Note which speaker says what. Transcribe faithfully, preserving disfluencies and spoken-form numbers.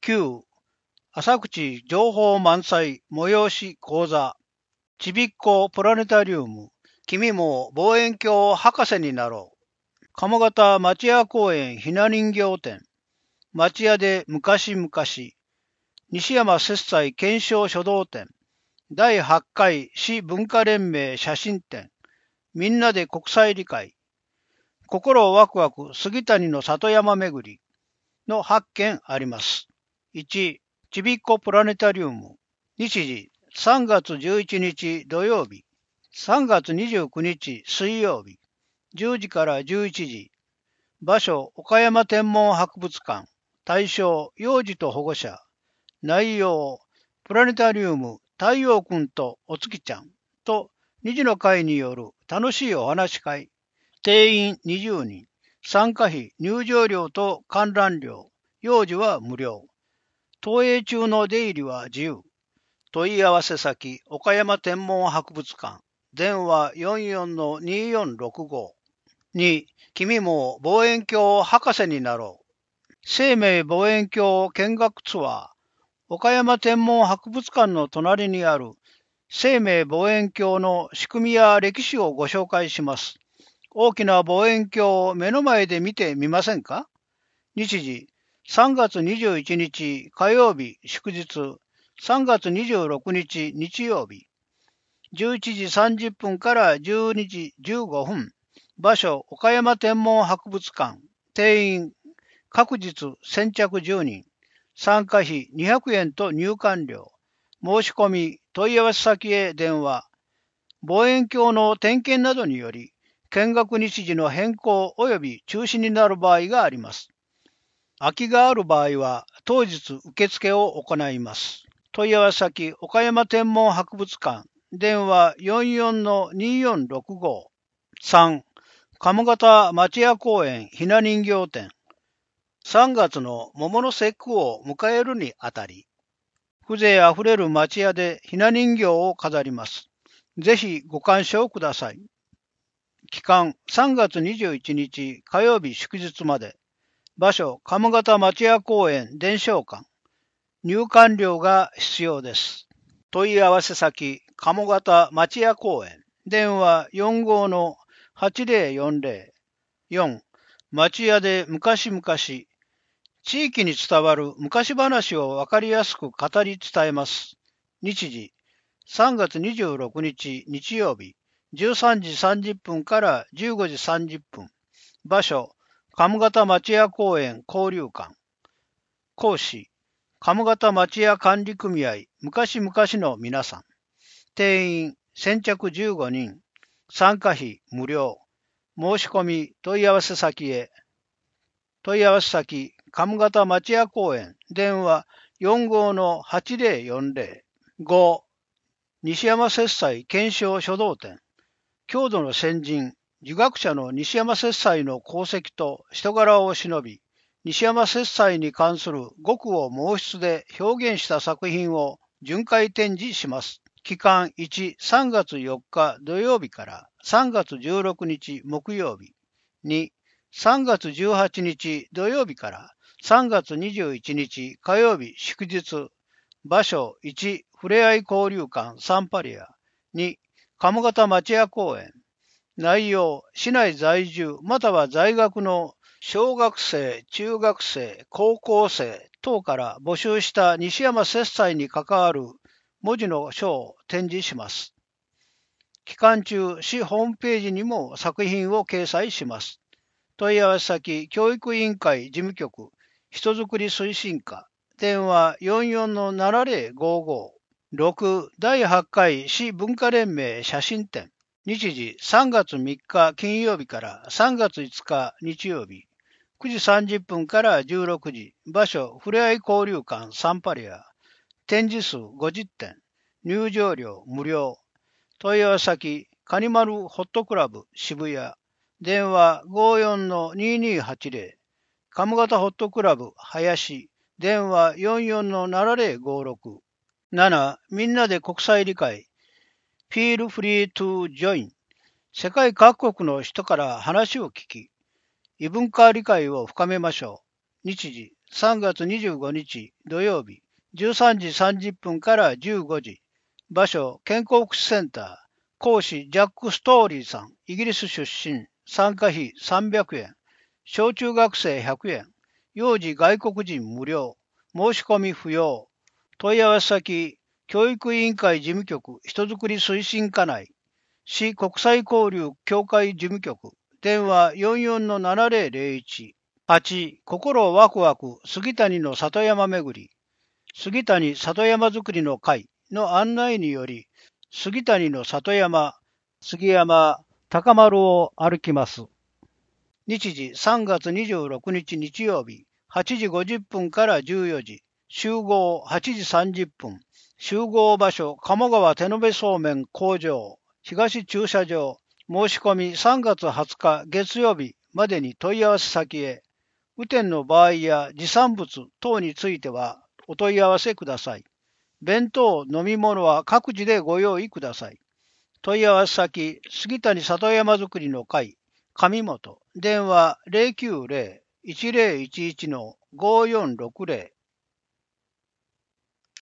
Speaker 1: きゅう. 浅口情報満載催し講座。ちびっこプラネタリウム。君も望遠鏡博士になろう。鴨方町屋公園ひな人形展。町屋で昔々。西山摂斎検証書道展。だいはちかい市文化連盟写真展。みんなで国際理解。心ワクワク杉谷の里山めぐりのはっけんあります。いち. ちびっこプラネタリウム。日時さんがつじゅういちにち土曜日、さんがつにじゅうくにち水曜日、じゅうじからじゅういちじ。場所岡山天文博物館。対象幼児と保護者。内容プラネタリウム太陽くんとお月ちゃんとにじの会による楽しいお話会。定員にじゅうにん。参加費入場料と観覧料。幼児は無料。投影中の出入りは自由。問い合わせ先岡山天文博物館。電話 よんよんのによんろくご。に. 君も望遠鏡博士になろう。生命望遠鏡見学ツアー。岡山天文博物館の隣にある生命望遠鏡の仕組みや歴史をご紹介します。大きな望遠鏡を目の前で見てみませんか？日時さんがつにじゅういちにち火曜日祝日、さんがつにじゅうろくにち日曜日、じゅういちじさんじゅっぷんからじゅうにじじゅうごふん。場所岡山天文博物館。定員各日先着じゅうにん。参加費にひゃくえんと入館料。申し込み問い合わせ先へ電話。望遠鏡の点検などにより見学日時の変更及び中止になる場合があります。空きがある場合は当日受付を行います。問い合わせ先岡山天文博物館。電話 よんよんのによんろくご。さん. 鴨方町屋公園ひな人形展。さんがつの桃の節句を迎えるにあたり、風情あふれる町屋でひな人形を飾ります。ぜひご鑑賞ください。期間さんがつにじゅういちにち火曜日祝日まで。場所鴨方町屋公園伝承館。入館料が必要です。問い合わせ先鴨方町屋公園。電話 よんごのはちぜろよんぜろ。よん. 町屋で昔々。地域に伝わる昔話をわかりやすく語り伝えます。日時さんがつにじゅうろくにち日曜日、じゅうさんじさんじゅっぷんからじゅうごじさんじゅっぷん。場所鴨方町屋公園交流館。講師鴨方町屋管理組合昔々の皆さん。定員先着じゅうごにん。参加費無料。申し込み問い合わせ先へ。問い合わせ先鴨方町屋公園。電話 よんごのはちぜろよんぜろ。ご. 西山摂斎検証書道展。郷土の先人、儒学者の西山摂斎の功績と人柄を偲び、西山摂斎に関する語を毛筆で表現した作品を巡回展示します。期間いち、さんがつよっか土曜日からさんがつじゅうろくにち木曜日。に、さんがつじゅうはちにち土曜日からさんがつにじゅういちにち火曜日祝日。場所いち、ふれあい交流館サンパリア。に、鴨方町屋公園。内容、市内在住または在学の小学生、中学生、高校生等から募集した西山摂斎に関わる文字の書を展示します。期間中、市ホームページにも作品を掲載します。問い合わせ先、教育委員会事務局、人づくり推進課。電話 よんよんのななぜろごご。ろく. だいはちかい市文化連盟写真展。日時さんがつみっか金曜日からさんがついつか日曜日。くじさんじゅっぷんからじゅうろくじ。場所ふれあい交流館サンパリア。展示数ごじってん。入場料無料。問い合わせ先カニマルホットクラブ渋谷。電話 ごよんのににはちぜろ。鴨方ホットクラブ林。電話 よんよんのななぜろごろく。なな. みんなで国際理解。Feel free to join。世界各国の人から話を聞き、異文化理解を深めましょう。日時さんがつにじゅうごにち土曜日、じゅうさんじさんじゅっぷんからじゅうごじ。場所、健康福祉センター。講師、ジャック・ストーリーさん、イギリス出身。参加費さんびゃくえん。小中学生ひゃくえん。幼児外国人無料。申し込み不要。問い合わせ先、教育委員会事務局人づくり推進課内。市国際交流協会事務局。電話 よんじゅうよんのななぜろぜろいち。はち、心ワクワク杉谷の里山めぐり。杉谷里山づくりの会の案内により、杉谷の里山、杉山、高丸を歩きます。日時さんがつにじゅうろくにち日曜日、はちじごじゅっぷんからじゅうよじ。集合はちじさんじゅっぷん。集合場所、鴨川手延べそうめん工場、東駐車場。申し込みさんがつはつか月曜日までに問い合わせ先へ。雨天の場合や持参物等についてはお問い合わせください。弁当、飲み物は各自でご用意ください。問い合わせ先、杉谷里山づくりの会、上本。電話 ゼロきゅうゼロ いちゼロいちいちのごよんろくゼロ。